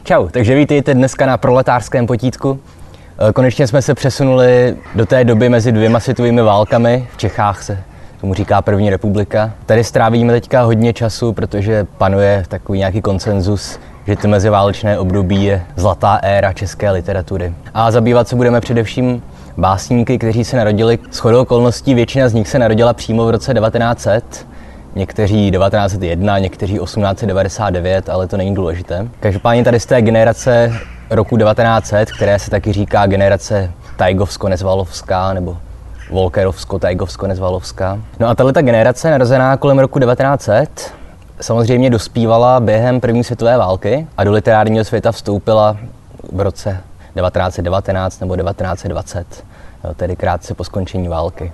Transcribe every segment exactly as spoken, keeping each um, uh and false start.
Čau, takže vítejte dneska na proletářském potítku. Konečně jsme se přesunuli do té doby mezi dvěma světovými válkami. V Čechách se tomu říká první republika. Tady strávíme teďka hodně času, protože panuje takový nějaký konsenzus, že to meziválečné období je zlatá éra české literatury. A zabývat se budeme především básníky, kteří se narodili shodou okolností, většina z nich se narodila přímo v roce devatenáct set. Někteří devatenáct set jedna, někteří osmnáct set devadesát devět, ale to není důležité. Každopádně tady z té generace roku devatenáct set, které se taky říká generace Tajgovsko-Nezvalovská nebo Volkerovsko-Tajgovsko-Nezvalovská. No a tato generace, narozená kolem roku devatenáct set, samozřejmě dospívala během první světové války a do literárního světa vstoupila v roce devatenáct set devatenáct nebo devatenáct set dvacet, tedy krátce po skončení války.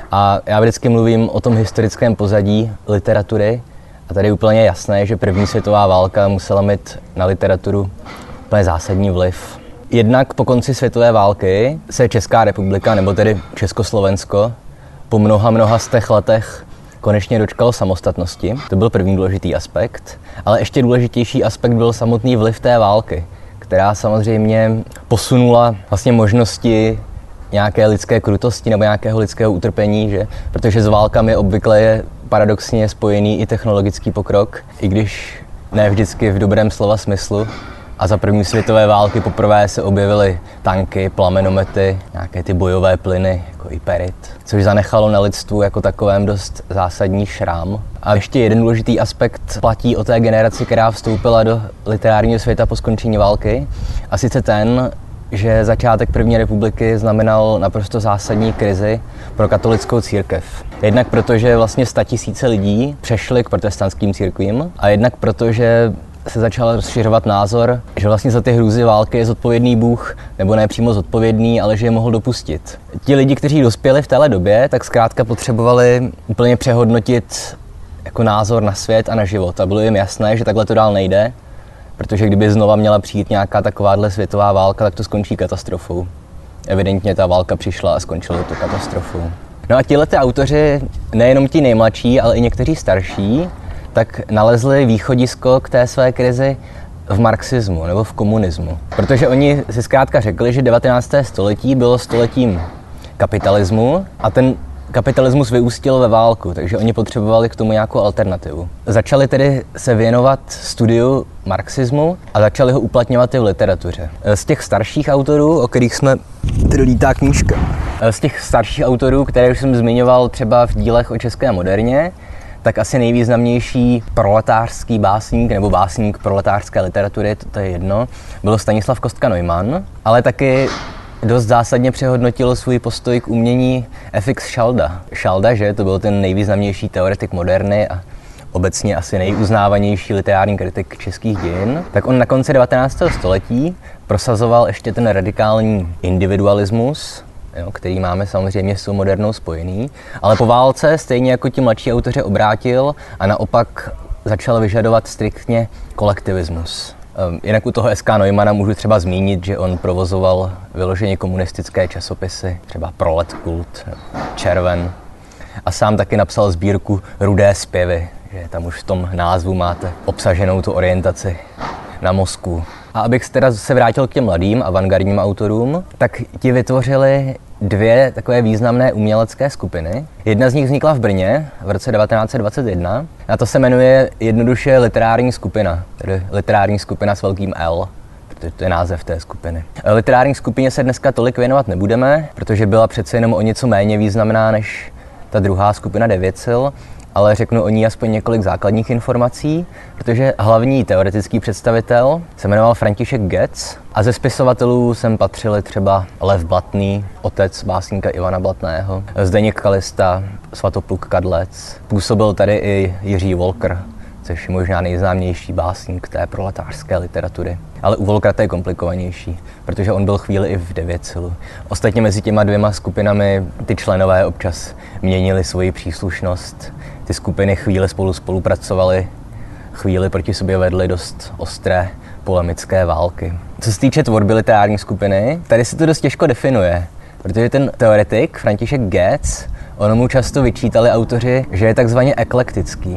A já vždycky mluvím o tom historickém pozadí literatury a tady je úplně jasné, že první světová válka musela mít na literaturu úplně zásadní vliv. Jednak po konci světové války se Česká republika, nebo tedy Československo, po mnoha, mnoha stech letech konečně dočkalo samostatnosti. To byl první důležitý aspekt, ale ještě důležitější aspekt byl samotný vliv té války, která samozřejmě posunula vlastně možnosti nějaké lidské krutosti nebo nějakého lidského utrpení, že? Protože s válkami obvykle je paradoxně spojený i technologický pokrok, i když ne vždycky v dobrém slova smyslu. A za první světové války poprvé se objevily tanky, plamenomety, nějaké ty bojové plyny, jako i perit, což zanechalo na lidstvu jako takovém dost zásadní šrám. A ještě jeden důležitý aspekt platí o té generaci, která vstoupila do literárního světa po skončení války, a sice ten, že začátek první republiky znamenal naprosto zásadní krizi pro katolickou církev. Jednak proto, že vlastně statisíce lidí přešly k protestantským církvím a jednak proto, že se začal rozšiřovat názor, že vlastně za ty hrůzy války je zodpovědný Bůh, nebo ne přímo zodpovědný, ale že je mohl dopustit. Ti lidi, kteří dospěli v téhle době, tak zkrátka potřebovali úplně přehodnotit jako názor na svět a na život. A bylo jim jasné, že takhle to dál nejde, protože kdyby znova měla přijít nějaká takováhle světová válka, tak to skončí katastrofou. Evidentně ta válka přišla a skončilo to katastrofou. No a tihleti autoři, nejenom ti nejmladší, ale i někteří starší, tak nalezli východisko k té své krizi v marxismu nebo v komunismu. Protože oni si zkrátka řekli, že devatenácté století bylo stoletím kapitalismu a ten kapitalismus vyústil ve válku, takže oni potřebovali k tomu nějakou alternativu. Začali tedy se věnovat studiu marxismu a začali ho uplatňovat i v literatuře. Z těch starších autorů, o kterých jsme... Tady lítá knížka. Z těch starších autorů, které už jsem zmiňoval třeba v dílech o české moderně, tak asi nejvýznamnější proletářský básník nebo básník proletářské literatury, to, to je jedno, byl Stanislav Kostka-Neumann, ale taky dost zásadně přehodnotil svůj postoj k umění F X Šalda. Šalda, že to byl ten nejvýznamnější teoretik moderny a obecně asi nejuznávanější literární kritik českých dějin, tak on na konci devatenáctého století prosazoval ještě ten radikální individualismus, jo, který máme samozřejmě s tou modernou spojený, ale po válce stejně jako ti mladší autoři obrátil a naopak začal vyžadovat striktně kolektivismus. Jinak u toho S K Neumanna můžu třeba zmínit, že on provozoval vyloženě komunistické časopisy, třeba Proletkult, Červen, a sám taky napsal sbírku Rudé zpěvy, že tam už v tom názvu máte obsaženou tu orientaci na Moskvu. A abych teda se vrátil k těm mladým avantgardním autorům, tak ti vytvořili dvě takové významné umělecké skupiny. Jedna z nich vznikla v Brně v roce devatenáct set dvacet jedna a to se jmenuje jednoduše literární skupina, tedy literární skupina s velkým L, protože to je název té skupiny. Literární skupině se dneska tolik věnovat nebudeme, protože byla přece jenom o něco méně významná než ta druhá skupina Devět sil, ale řeknu o ní aspoň několik základních informací, protože hlavní teoretický představitel se jmenoval František Getz a ze spisovatelů sem patřili třeba Lev Blatný, otec básníka Ivana Blatného, Zdeněk Kalista, Svatopluk Kadlec. Působil tady i Jiří Wolker, což je možná nejznámější básník té proletářské literatury. Ale u Wolkera to je komplikovanější, protože on byl chvíli i v Devět silu. Ostatně mezi těma dvěma skupinami ty členové občas měnili svoji příslušnost. Ty skupiny chvíli spolu spolupracovaly, chvíli proti sobě vedly dost ostré polemické války. Co se týče tvorby literární skupiny, tady se to dost těžko definuje, protože ten teoretik František Getz, ono mu často vyčítali autoři, že je takzvaně eklektický.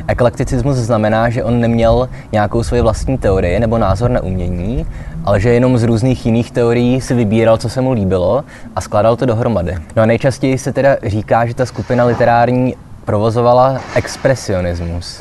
Eklekticismus znamená, že on neměl nějakou svoji vlastní teorii nebo názor na umění, ale že jenom z různých jiných teorií si vybíral, co se mu líbilo a skládal to dohromady. No a nejčastěji se teda říká, že ta skupina literární provozovala expresionismus.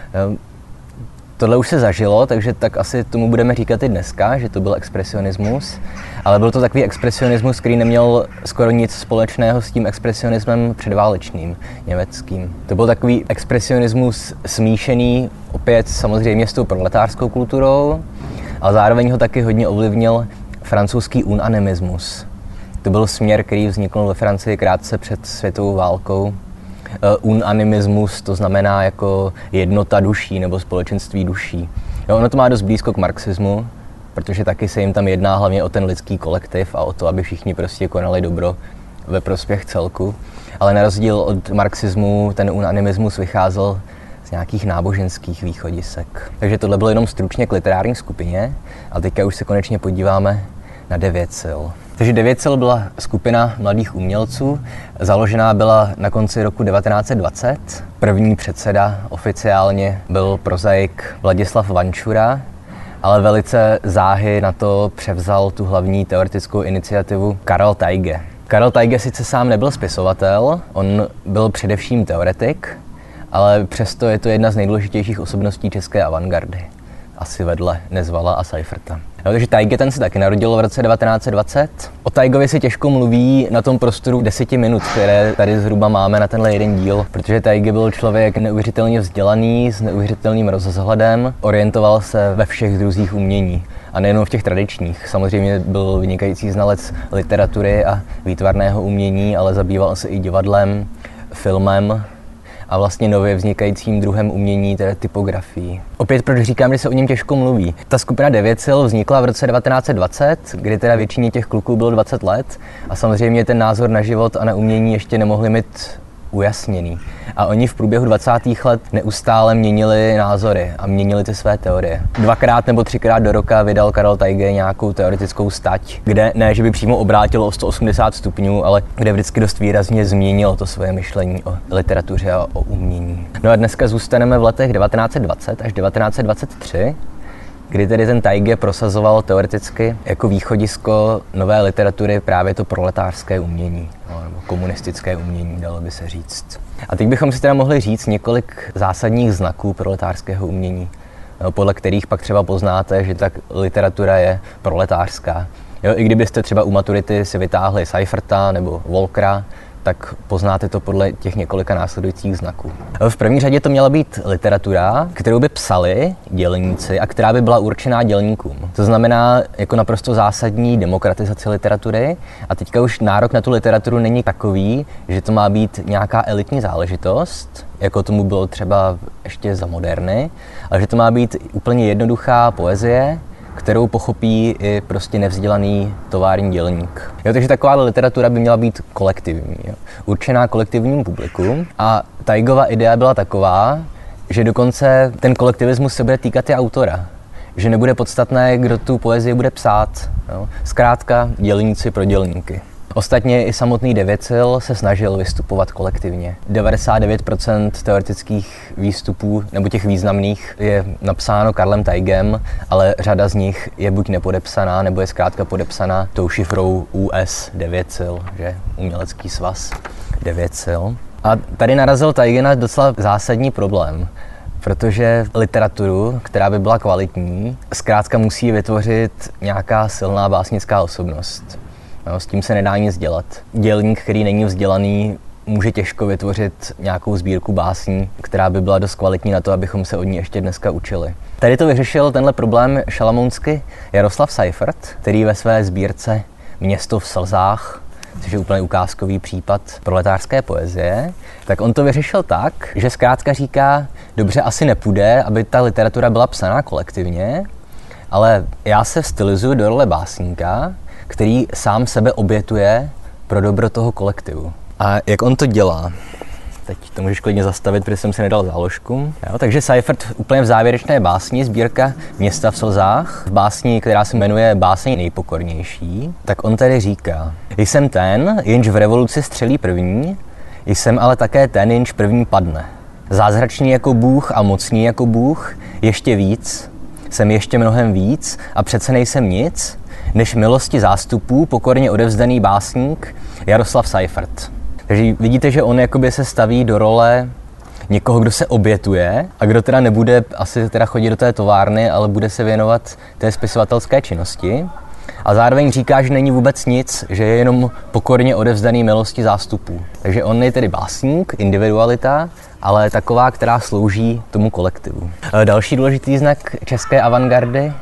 Tohle už se zažilo, takže tak asi tomu budeme říkat i dneska, že to byl expresionismus. Ale byl to takový expresionismus, který neměl skoro nic společného s tím expresionismem předválečným, německým. To byl takový expresionismus smíšený opět samozřejmě s tou proletářskou kulturou, ale zároveň ho taky hodně ovlivnil francouzský unanimismus. To byl směr, který vznikl ve Francii krátce před světovou válkou. Uh, unanimismus, to znamená jako jednota duší nebo společenství duší. Jo, ono to má dost blízko k marxismu, protože taky se jim tam jedná hlavně o ten lidský kolektiv a o to, aby všichni prostě konali dobro ve prospěch celku. Ale na rozdíl od marxismu ten unanimismus vycházel z nějakých náboženských východisek. Takže tohle bylo jenom stručně k literární skupině, a teďka už se konečně podíváme na Devět sil. Takže Devět sil byla skupina mladých umělců, založená byla na konci roku devatenáct set dvacet. První předseda oficiálně byl prozaik Vladislav Vančura, ale velice záhy na to převzal tu hlavní teoretickou iniciativu Karel Tajge. Karel Tajge sice sám nebyl spisovatel, on byl především teoretik, ale přesto je to jedna z nejdůležitějších osobností české avantgardy. Asi vedle Nezvala a Seiferta. No, takže Tajge ten se taky narodil v roce devatenáct set dvacet. O Tajgovi se těžko mluví na tom prostoru deseti minut, které tady zhruba máme na tenhle jeden díl, protože Tajge byl člověk neuvěřitelně vzdělaný, s neuvěřitelným rozhledem, orientoval se ve všech druzích umění. A nejenom v těch tradičních. Samozřejmě byl vynikající znalec literatury a výtvarného umění, ale zabýval se i divadlem, filmem a vlastně nově vznikajícím druhem umění, tedy typografií. Opět proč říkám, že se o něm těžko mluví. Ta skupina Devět sil vznikla v roce devatenáct set dvacet, kdy teda většině těch kluků bylo dvacet let a samozřejmě ten názor na život a na umění ještě nemohli mít ujasněný. A oni v průběhu dvacátých let neustále měnili názory a měnili ty své teorie. Dvakrát nebo třikrát do roka vydal Karel Tajge nějakou teoretickou stať, kde ne, že by přímo obrátil o sto osmdesát stupňů, ale kde vždycky dost výrazně změnil to svoje myšlení o literatuře a o umění. No a dneska zůstaneme v letech devatenáct set dvacet až devatenáct set dvacet tři, kdy tedy ten Tajge prosazoval teoreticky jako východisko nové literatury právě to proletářské umění, nebo komunistické umění, dalo by se říct. A teď bychom si teda mohli říct několik zásadních znaků proletářského umění, podle kterých pak třeba poznáte, že ta literatura je proletářská. Jo, i kdybyste třeba u maturity si vytáhli Seiferta nebo Volkera, tak poznáte to podle těch několika následujících znaků. V první řadě to měla být literatura, kterou by psali dělníci a která by byla určená dělníkům. To znamená jako naprosto zásadní demokratizace literatury a teďka už nárok na tu literaturu není takový, že to má být nějaká elitní záležitost, jako tomu bylo třeba ještě za moderny, ale že to má být úplně jednoduchá poezie, kterou pochopí i prostě nevzdělaný tovární dělník. Jo, takže taková literatura by měla být kolektivní, jo, určená kolektivnímu publiku. A Tajgova idea byla taková, že dokonce ten kolektivismus se bude týkat i autora. Že nebude podstatné, kdo tu poezii bude psát. Jo. Zkrátka dělníci pro dělníky. Ostatně i samotný Devět sil se snažil vystupovat kolektivně. devadesát devět procent teoretických výstupů, nebo těch významných, je napsáno Karlem Taigem, ale řada z nich je buď nepodepsaná, nebo je zkrátka podepsaná tou šifrou U S Devět sil, že umělecký svaz Devět sil. A tady narazil Taige na docela zásadní problém, protože literaturu, která by byla kvalitní, zkrátka musí vytvořit nějaká silná básnická osobnost. No, s tím se nedá nic dělat. Dělník, který není vzdělaný, může těžko vytvořit nějakou sbírku básní, která by byla dost kvalitní na to, abychom se od ní ještě dneska učili. Tady to vyřešil tenhle problém šalamounsky Jaroslav Seifert, který ve své sbírce Město v slzách, což je úplně ukázkový případ proletářské poezie, tak on to vyřešil tak, že zkrátka říká, dobře, asi nepůjde, aby ta literatura byla psaná kolektivně, ale já se stylizuju do role básníka, který sám sebe obětuje pro dobro toho kolektivu. A jak on to dělá? Teď to můžeš klidně zastavit, protože jsem si nedal záložku. Jo, takže Seifert úplně v závěrečné básni, sbírka Města v slzách, v básni, která se jmenuje Báseň nejpokornější, tak on tady říká: Jsem ten, jenž v revoluci střelí první, jsem ale také ten, jenž první padne. Zázračný jako Bůh a mocný jako Bůh, ještě víc, jsem ještě mnohem víc a přece nejsem nic, než milosti zástupů pokorně odevzdaný básník Jaroslav Seifert. Takže vidíte, že on jakoby se staví do role někoho, kdo se obětuje a kdo teda nebude asi teda chodit do té továrny, ale bude se věnovat té spisovatelské činnosti. A zároveň říká, že není vůbec nic, že je jenom pokorně odevzdaný milosti zástupů. Takže on je tedy básník, individualita, ale taková, která slouží tomu kolektivu. Další důležitý znak české avantgardy.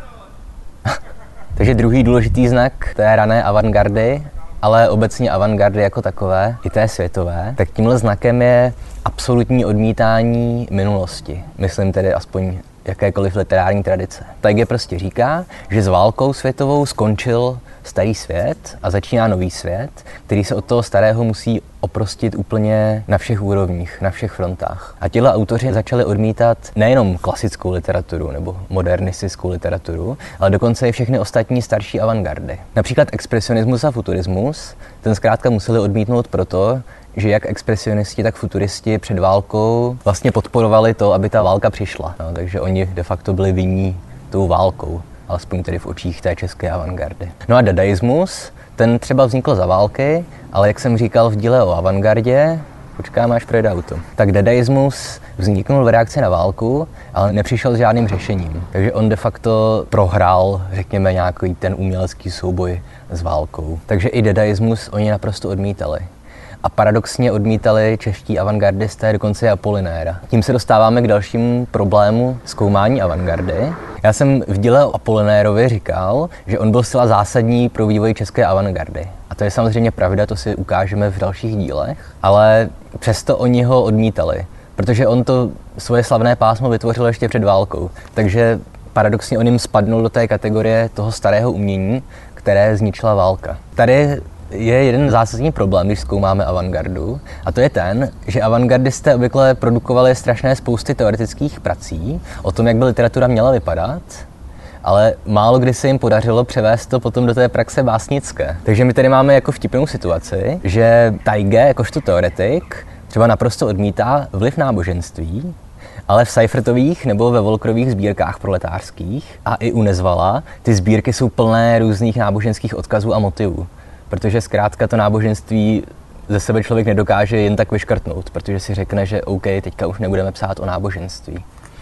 Takže druhý důležitý znak té rané avantgardy, ale obecně avantgardy jako takové, i té světové, tak tímhle znakem je absolutní odmítání minulosti. Myslím tedy aspoň jakékoliv literární tradice. Tajge prostě říká, že s válkou světovou skončil starý svět a začíná nový svět, který se od toho starého musí oprostit úplně na všech úrovních, na všech frontách. A tihle autoři začali odmítat nejenom klasickou literaturu nebo modernistickou literaturu, ale dokonce i všechny ostatní starší avantgardy. Například expresionismus a futurismus, ten zkrátka museli odmítnout proto, že jak expresionisti, tak futuristi před válkou vlastně podporovali to, aby ta válka přišla. No, takže oni de facto byli vinní tou válkou, alespoň tedy v očích té české avantgardy. No a dadaismus, ten třeba vznikl za války, ale jak jsem říkal v díle o avantgardě, počkám, až projde auto. Tak dadaismus vzniknul v reakci na válku, ale nepřišel s žádným řešením. Takže on de facto prohrál, řekněme, nějaký ten umělecký souboj s válkou. Takže i dadaismus oni naprosto odmítali. A paradoxně odmítali čeští avantgardisté dokonce i Apolinéra. Tím se dostáváme k dalšímu problému zkoumání avantgardy. Já jsem v díle o Apolinérovi říkal, že on byl zcela zásadní pro vývoj české avantgardy. A to je samozřejmě pravda, to si ukážeme v dalších dílech, ale přesto oni ho odmítali, protože on to svoje slavné pásmo vytvořil ještě před válkou. Takže paradoxně on jim spadnul do té kategorie toho starého umění, které zničila válka. Tady je jeden zásadní problém, když zkoumáme avantgardu, a to je ten, že avantgardisté obvykle produkovali strašné spousty teoretických prací o tom, jak by literatura měla vypadat, ale málo kdy se jim podařilo převést to potom do té praxe básnické. Takže my tady máme jako vtipnou situaci, že Tajge, jakožto teoretik, třeba naprosto odmítá vliv náboženství, ale v Seifertových nebo ve Volkerových sbírkách proletářských a i u Nezvala ty sbírky jsou plné různých náboženských odkazů a motivů. Protože zkrátka to náboženství ze sebe člověk nedokáže jen tak vyškrtnout, protože si řekne, že OK, teďka už nebudeme psát o náboženství.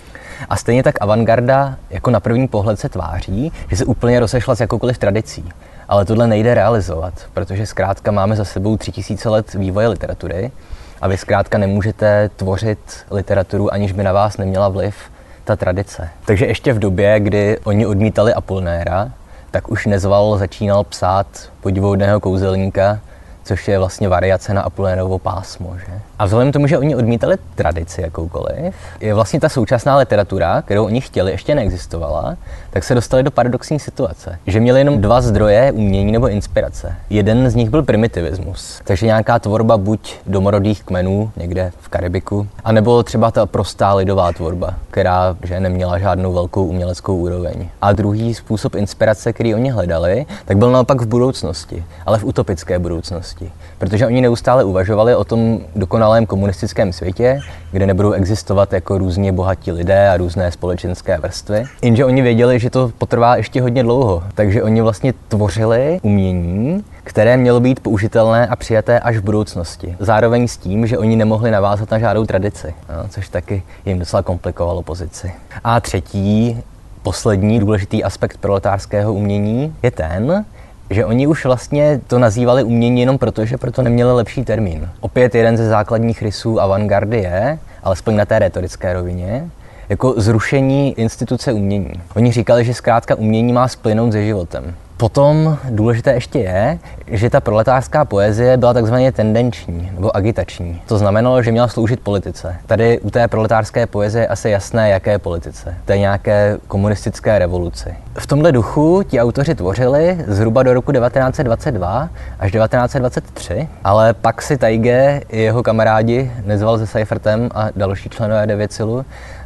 A stejně tak avantgarda jako na první pohled se tváří, že se úplně rozešla s jakoukoliv tradicí. Ale tohle nejde realizovat, protože zkrátka máme za sebou tři tisíce let vývoje literatury a vy zkrátka nemůžete tvořit literaturu, aniž by na vás neměla vliv ta tradice. Takže ještě v době, kdy oni odmítali Apolinéra, tak už Nezval začínal psát Podivuhodného kouzelníka, což je vlastně variace na Apolinérovo pásmo. Že? A vzhledem k tomu, že oni odmítali tradici jakoukoliv, je vlastně ta současná literatura, kterou oni chtěli, ještě neexistovala, tak se dostali do paradoxní situace. Že měli jenom dva zdroje umění nebo inspirace. Jeden z nich byl primitivismus, takže nějaká tvorba buď domorodých kmenů někde v Karibiku, anebo třeba ta prostá lidová tvorba, která že neměla žádnou velkou uměleckou úroveň. A druhý způsob inspirace, který oni hledali, tak byl naopak v budoucnosti, ale v utopické budoucnosti. Protože oni neustále uvažovali o tom dokonalém komunistickém světě, kde nebudou existovat jako různě bohatí lidé a různé společenské vrstvy. Jenže oni věděli, že to potrvá ještě hodně dlouho, takže oni vlastně tvořili umění, které mělo být použitelné a přijaté až v budoucnosti. Zároveň s tím, že oni nemohli navázat na žádnou tradici, no, což taky jim docela komplikovalo pozici. A třetí, poslední důležitý aspekt proletářského umění je ten, že oni už vlastně to nazývali umění jenom proto, že proto neměli lepší termín. Opět jeden ze základních rysů avantgardy je, alespoň na té rétorické rovině, jako zrušení instituce umění. Oni říkali, že zkrátka umění má splynout se životem. Potom důležité ještě je, že ta proletářská poezie byla takzvaně tendenční nebo agitační. To znamenalo, že měla sloužit politice. Tady u té proletářské poezie je asi jasné, jaké politice. To je nějaké komunistické revoluci. V tomhle duchu ti autoři tvořili zhruba do roku devatenáct set dvacet dva až devatenáct set dvacet tři, ale pak si Tajge i jeho kamarádi Nezval se Seifertem a další členové Devětsilu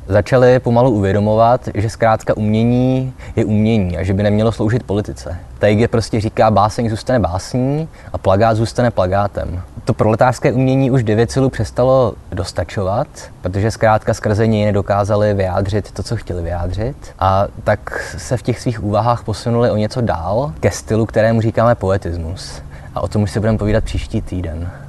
začali pomalu uvědomovat, že zkrátka umění je umění a že by nemělo sloužit politice. Tajge prostě říká, báseň zůstane básní a plagát zůstane plagátem. To proletářské umění už Devětsilu přestalo dostačovat, protože zkrátka skrze něj nedokázali vyjádřit to, co chtěli vyjádřit. A tak se v těch svých úvahách posunuli o něco dál ke stylu, kterému říkáme poetismus. A o tom už si budeme povídat příští týden.